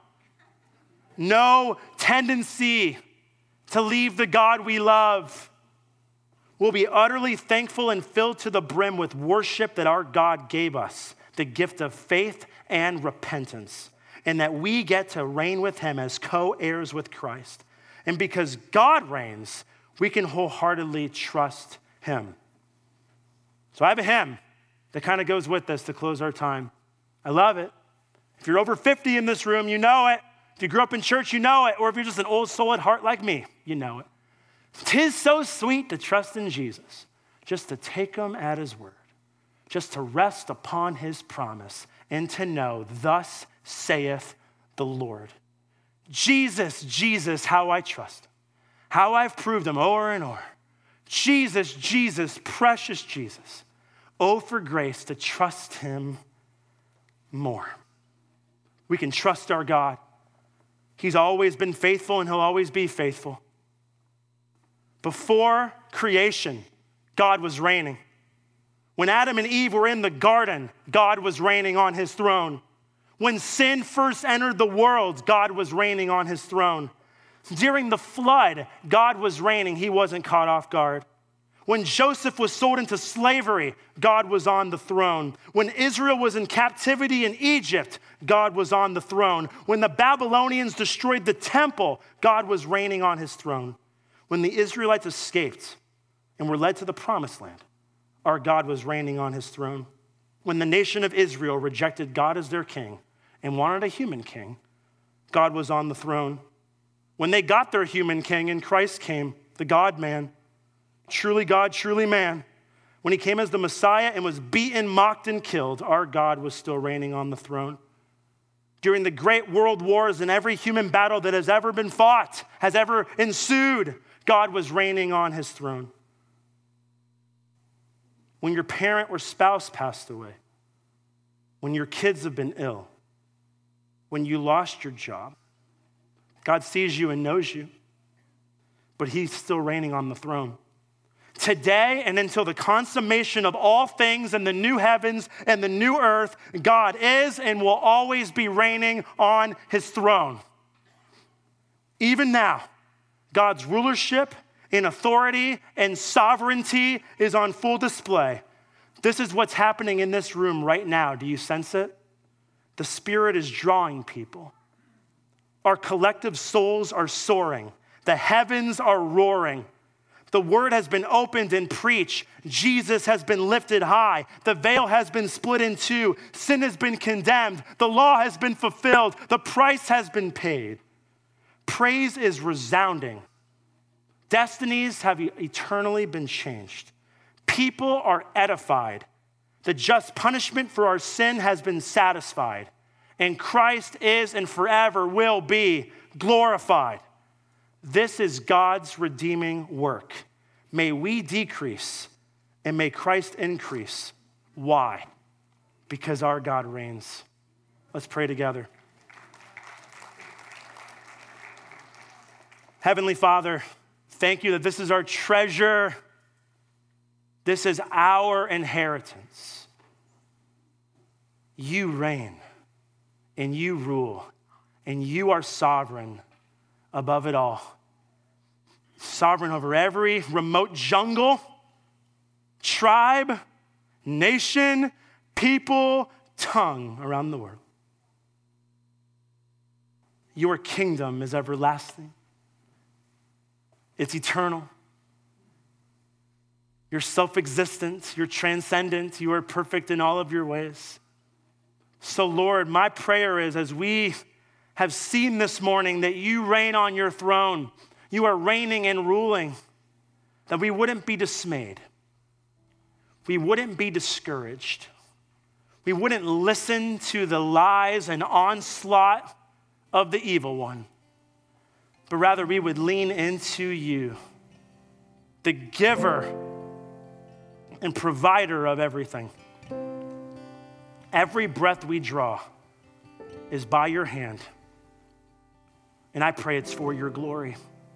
No tendency to leave the God we love. We'll be utterly thankful and filled to the brim with worship that our God gave us, the gift of faith and repentance, and that we get to reign with him as co-heirs with Christ. And because God reigns, we can wholeheartedly trust him. So I have a hymn that kind of goes with this to close our time. I love it. If you're over 50 in this room, you know it. If you grew up in church, you know it. Or if you're just an old soul at heart like me, you know it. 'Tis so sweet to trust in Jesus, just to take him at his word, just to rest upon his promise and to know, thus saith the Lord. Jesus, Jesus, how I trust him, how I've proved him o'er and o'er. Jesus, Jesus, precious Jesus. Oh, for grace to trust him more. We can trust our God. He's always been faithful and he'll always be faithful. Before creation, God was reigning. When Adam and Eve were in the garden, God was reigning on his throne. When sin first entered the world, God was reigning on his throne. During the flood, God was reigning. He wasn't caught off guard. When Joseph was sold into slavery, God was on the throne. When Israel was in captivity in Egypt, God was on the throne. When the Babylonians destroyed the temple, God was reigning on his throne. When the Israelites escaped and were led to the promised land, our God was reigning on his throne. When the nation of Israel rejected God as their king and wanted a human king, God was on the throne. When they got their human king and Christ came, the God-man, truly God, truly man, when he came as the Messiah and was beaten, mocked, and killed, our God was still reigning on the throne. During the great world wars and every human battle that has ever been fought, has ever ensued, God was reigning on his throne. When your parent or spouse passed away, when your kids have been ill, when you lost your job, God sees you and knows you, but he's still reigning on the throne. Today and until the consummation of all things in the new heavens and the new earth, God is and will always be reigning on his throne. Even now, God's rulership and authority and sovereignty is on full display. This is what's happening in this room right now. Do you sense it? The Spirit is drawing people. Our collective souls are soaring. The heavens are roaring. The word has been opened and preached. Jesus has been lifted high. The veil has been split in two. Sin has been condemned. The law has been fulfilled. The price has been paid. Praise is resounding. Destinies have eternally been changed. People are edified. The just punishment for our sin has been satisfied. And Christ is and forever will be glorified. This is God's redeeming work. May we decrease and may Christ increase. Why? Because our God reigns. Let's pray together. Heavenly Father, thank you that this is our treasure. This is our inheritance. You reign and you rule and you are sovereign above it all. Sovereign over every remote jungle, tribe, nation, people, tongue around the world. Your kingdom is everlasting. It's eternal. You're self-existent. You're transcendent. You are perfect in all of your ways. So, Lord, my prayer is as we have seen this morning that you reign on your throne, you are reigning and ruling, that we wouldn't be dismayed. We wouldn't be discouraged. We wouldn't listen to the lies and onslaught of the evil one, but rather we would lean into you, the giver and provider of everything. Every breath we draw is by your hand. And I pray it's for your glory.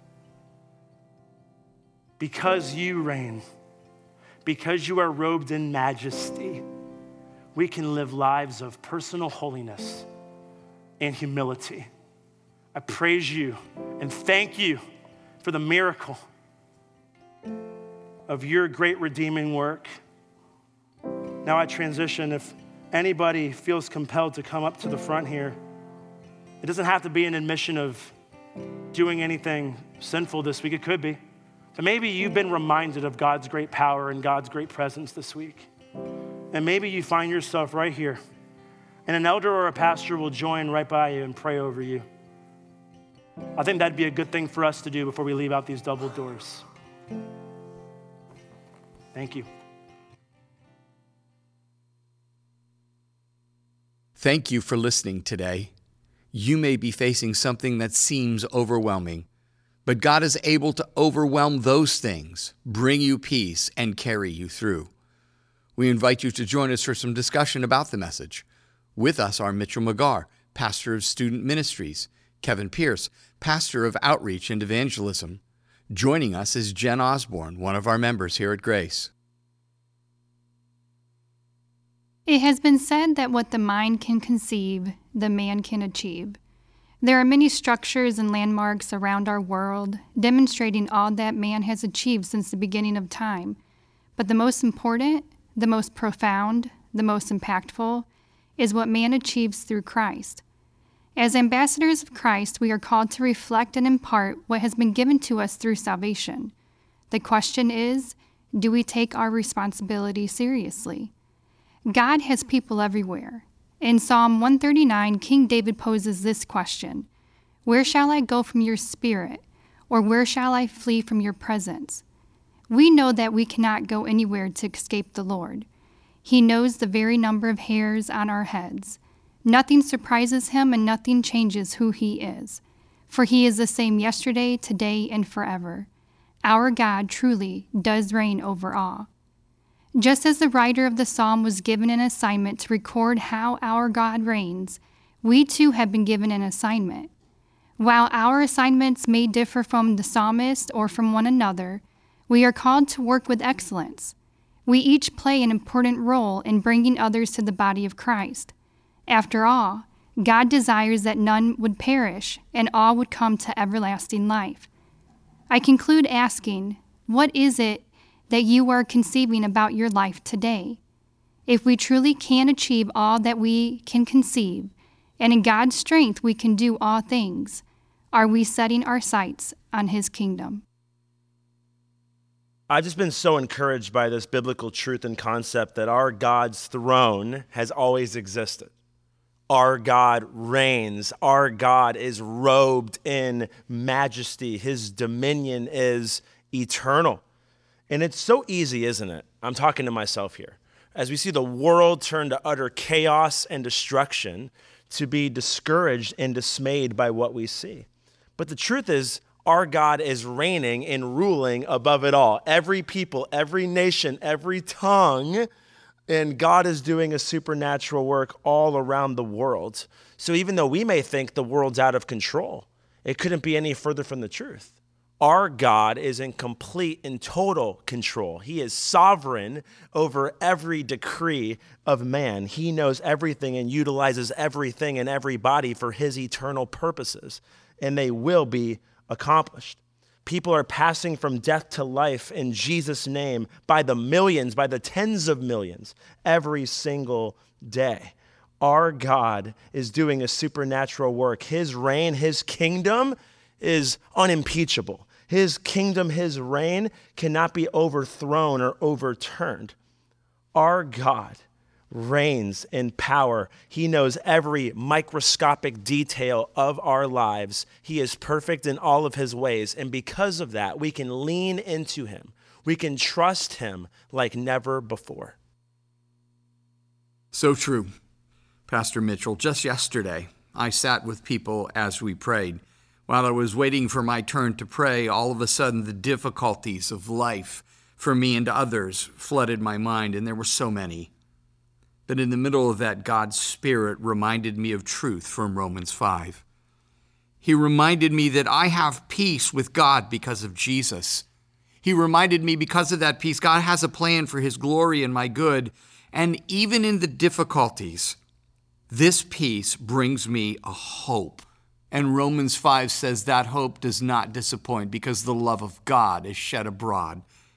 Because you reign, because you are robed in majesty, we can live lives of personal holiness and humility. I praise you and thank you for the miracle of your great redeeming work. Now I transition. If anybody feels compelled to come up to the front here, it doesn't have to be an admission of doing anything sinful this week. It could be. But maybe you've been reminded of God's great power and God's great presence this week. And maybe you find yourself right here, and an elder or a pastor will join right by you and pray over you. I think that'd be a good thing for us to do before we leave out these double doors. Thank you. Thank you for listening today. You may be facing something that seems overwhelming, but God is able to overwhelm those things, bring you peace, and carry you through. We invite you to join us for some discussion about the message. With us are Mitchell McGarr, pastor of student ministries, Kevin Pierce, pastor of outreach and evangelism. Joining us is Jen Osborne, one of our members here at Grace. It has been said that what the mind can conceive, the man can achieve. There are many structures and landmarks around our world demonstrating all that man has achieved since the beginning of time. But the most important, the most profound, the most impactful is what man achieves through Christ. As ambassadors of Christ, we are called to reflect and impart what has been given to us through salvation. The question is, do we take our responsibility seriously? God has people everywhere. In Psalm 139, King David poses this question: where shall I go from your spirit? Or where shall I flee from your presence? We know that we cannot go anywhere to escape the Lord. He knows the very number of hairs on our heads. Nothing surprises him and nothing changes who he is. For he is the same yesterday, today, and forever. Our God truly does reign over all. Just as the writer of the psalm was given an assignment to record how our God reigns, we too have been given an assignment. While our assignments may differ from the psalmist or from one another, we are called to work with excellence. We each play an important role in bringing others to the body of Christ. After all, God desires that none would perish and all would come to everlasting life. I conclude asking, what is it that you are conceiving about your life today? If we truly can achieve all that we can conceive, and in God's strength we can do all things, are we setting our sights on His kingdom? I've just been so encouraged by this biblical truth and concept that our God's throne has always existed. Our God reigns. Our God is robed in majesty. His dominion is eternal. And it's so easy, isn't it? I'm talking to myself here. As we see the world turn to utter chaos and destruction, to be discouraged and dismayed by what we see. But the truth is, our God is reigning and ruling above it all. Every people, every nation, every tongue, and God is doing a supernatural work all around the world. So even though we may think the world's out of control, it couldn't be any further from the truth. Our God is in complete and total control. He is sovereign over every decree of man. He knows everything and utilizes everything and everybody for His eternal purposes, and they will be accomplished. People are passing from death to life in Jesus' name by the millions, by the tens of millions, every single day. Our God is doing a supernatural work. His reign, His kingdom is unimpeachable. His kingdom, His reign cannot be overthrown or overturned. Our God reigns in power. He knows every microscopic detail of our lives. He is perfect in all of His ways. And because of that, we can lean into Him. We can trust Him like never before. So true, Pastor Mitchell. Just yesterday, I sat with people as we prayed. While I was waiting for my turn to pray, all of a sudden the difficulties of life for me and others flooded my mind, and there were so many. But in the middle of that, God's Spirit reminded me of truth from Romans 5. He reminded me that I have peace with God because of Jesus. He reminded me because of that peace, God has a plan for His glory and my good. And even in the difficulties, this peace brings me a hope. And Romans 5 says that hope does not disappoint because the love of God is shed abroad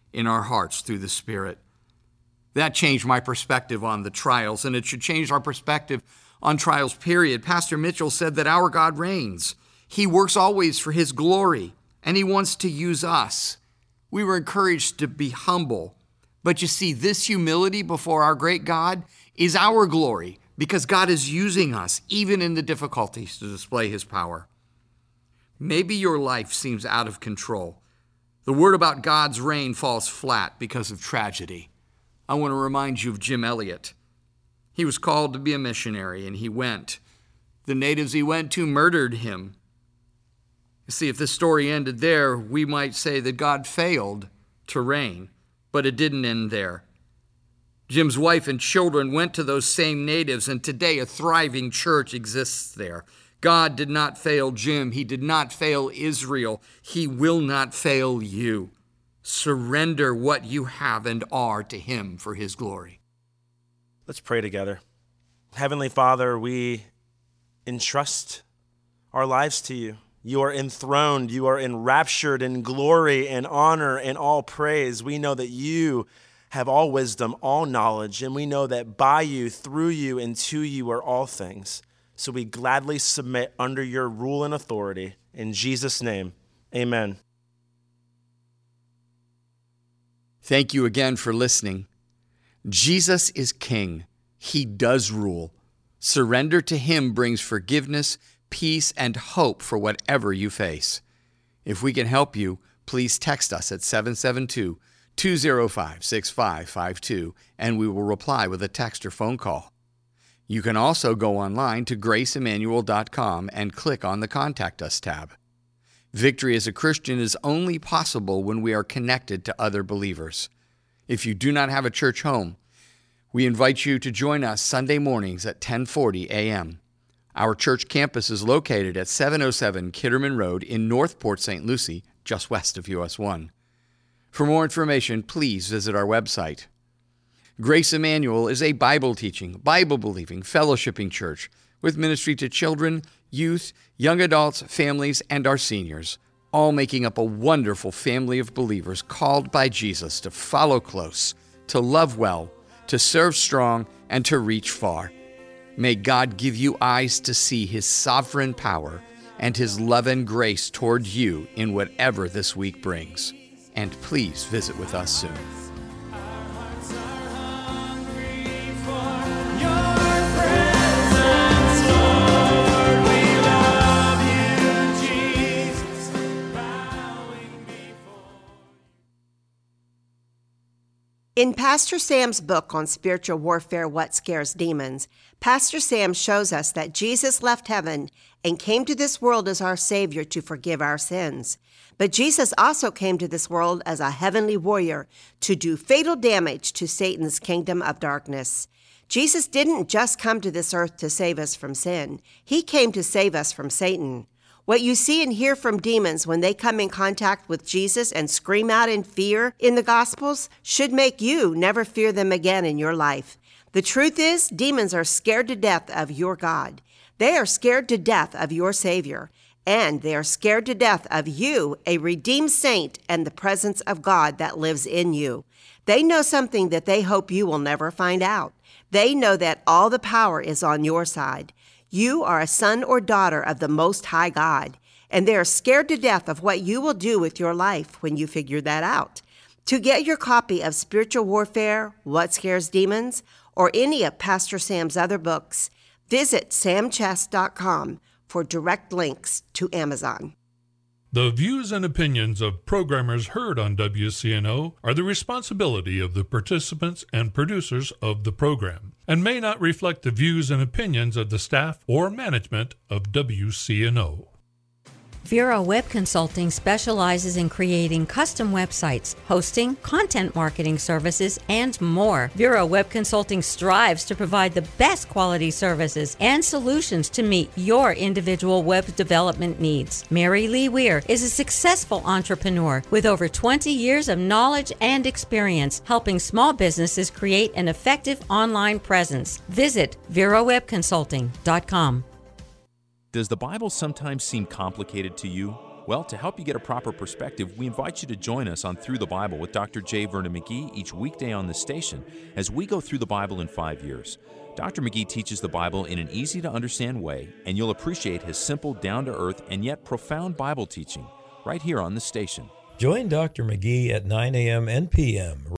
in our hearts through the Spirit. That changed my perspective on the trials, and it should change our perspective on trials, period. Pastor Mitchell said that our God reigns. He works always for his glory, and he wants to use us. We were encouraged to be humble. But you see, this humility before our great God is our glory, because God is using us, even in the difficulties, to display his power. Maybe your life seems out of control. The word about God's reign falls flat because of tragedy. I want to remind you of Jim Elliot. He was called to be a missionary, and he went. The natives he went to murdered him. You see, if this story ended there, we might say that God failed to reign, but it didn't end there. Jim's wife and children went to those same natives, and today a thriving church exists there. God did not fail Jim. He did not fail Israel. He will not fail you. Surrender what you have and are to him for his glory. Let's pray together. Heavenly Father, we entrust our lives to you. You are enthroned. You are enraptured in glory and honor and all praise. We know that you have all wisdom, all knowledge, and we know that by you, through you, and to you are all things. So we gladly submit under your rule and authority. In Jesus' name, amen. Thank you again for listening. Jesus is King. He does rule. Surrender to him brings forgiveness, peace, and hope for whatever you face. If we can help you, please text us at 772-205-6552, and we will reply with a text or phone call. You can also go online to graceemmanuel.com and click on the Contact Us tab. Victory as a Christian is only possible when we are connected to other believers. If you do not have a church home, we invite you to join us Sunday mornings at 10:40 a.m. Our church campus is located at 707 Kitterman Road in North Port St. Lucie, just west of US 1. For more information, please visit our website. Grace Emmanuel is a Bible-teaching, Bible-believing, fellowshipping church with ministry to children, youth, young adults, families, and our seniors, all making up a wonderful family of believers called by Jesus to follow close, to love well, to serve strong, and to reach far. May God give you eyes to see his sovereign power and his love and grace toward you in whatever this week brings. And please visit with us soon. In Pastor Sam's book on spiritual warfare, What Scares Demons, Pastor Sam shows us that Jesus left heaven and came to this world as our Savior to forgive our sins. But Jesus also came to this world as a heavenly warrior to do fatal damage to Satan's kingdom of darkness. Jesus didn't just come to this earth to save us from sin. He came to save us from Satan. What you see and hear from demons when they come in contact with Jesus and scream out in fear in the Gospels should make you never fear them again in your life. The truth is, demons are scared to death of your God. They are scared to death of your Savior. And they are scared to death of you, a redeemed saint, and the presence of God that lives in you. They know something that they hope you will never find out. They know that all the power is on your side. You are a son or daughter of the Most High God, and they are scared to death of what you will do with your life when you figure that out. To get your copy of Spiritual Warfare, What Scares Demons, or any of Pastor Sam's other books, visit samchest.com for direct links to Amazon. The views and opinions of programmers heard on WCNO are the responsibility of the participants and producers of the program, and may not reflect the views and opinions of the staff or management of WCNO. Vero Web Consulting specializes in creating custom websites, hosting, content marketing services, and more. Vero Web Consulting strives to provide the best quality services and solutions to meet your individual web development needs. Mary Lee Weir is a successful entrepreneur with over 20 years of knowledge and experience helping small businesses create an effective online presence. Visit VeroWebConsulting.com. Does the Bible sometimes seem complicated to you? Well, to help you get a proper perspective, we invite you to join us on Through the Bible with Dr. J. Vernon McGee each weekday on this station as we go through the Bible in 5 years. Dr. McGee teaches the Bible in an easy-to-understand way, and you'll appreciate his simple, down-to-earth, and yet profound Bible teaching right here on the station. Join Dr. McGee at 9 a.m. and p.m.